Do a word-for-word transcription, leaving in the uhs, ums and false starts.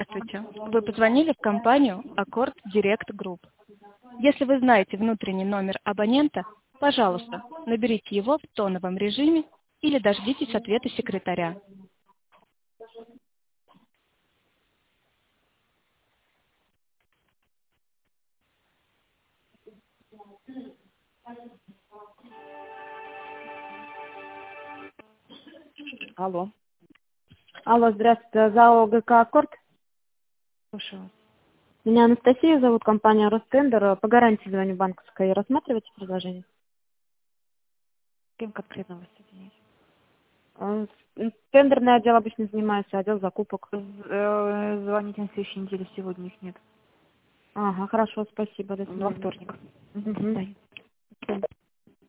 Здравствуйте. Вы позвонили в компанию Accord Direct Group. Если вы знаете внутренний номер абонента, пожалуйста, наберите его в тоновом режиме или дождитесь ответа секретаря. Алло, Алло, здравствуйте, ЗАО ГК «Аккорд». слушаю вас. Меня Анастасия зовут, компания «Ростендер». По гарантии звоню банковской. Рассматриваете предложение? С кем конкретно вы соедините? Э, с- Тендерный отдел обычно занимается, отдел закупок. Э, Звоните на следующей неделе, сегодня их нет. Ага, хорошо, спасибо, до Во свидания. вторник. До Мгм. свидания.